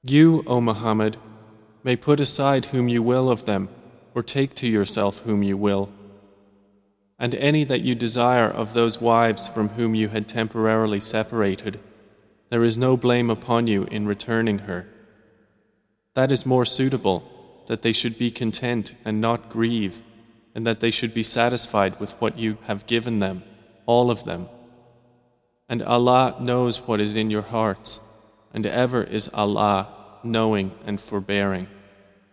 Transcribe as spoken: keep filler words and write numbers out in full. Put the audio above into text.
You, O Muhammad, may put aside whom you will of them, or take to yourself whom you will. And any that you desire of those wives from whom you had temporarily separated, there is no blame upon you in returning her. That is more suitable, that they should be content and not grieve, and that they should be satisfied with what you have given them, all of them. And Allah knows what is in your hearts, and ever is Allah knowing and forbearing.